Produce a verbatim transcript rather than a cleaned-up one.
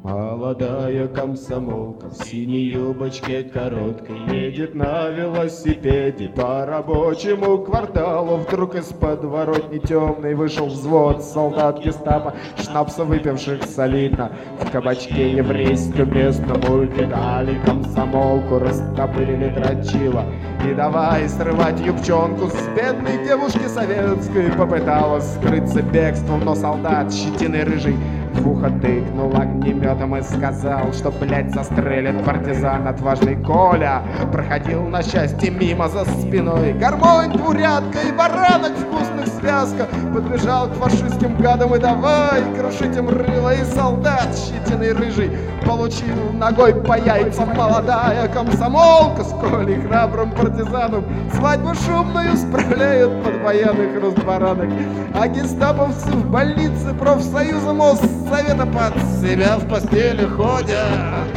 Молодая комсомолка в синей юбочке короткой едет на велосипеде по рабочему кварталу. Вдруг из подворотни темной вышел взвод солдат гестапо, шнапса выпивших солидно. В кабачке еврейском местному видали комсомолку, растопырили дрочила. И давай срывать юбчонку с бедной девушки советской. Попыталась скрыться бегством, но солдат щетиной рыжий в ухо тыкнул огнеметом и сказал, что, блядь, застрелит партизан отважный Коля. Проходил на счастье мимо за спиной гармонь, двурядка и баранок вкусных связка. Подбежал к фашистским гадам и давай крушить им рыло. И солдат щетиной рыжий получил ногой по яйцам. Молодая комсомолка с Колей храбрым партизаном свадьбу шумную справляют под военных разбаранок. А гестаповцы в больнице профсоюза Моссовета под себя в постели ходят.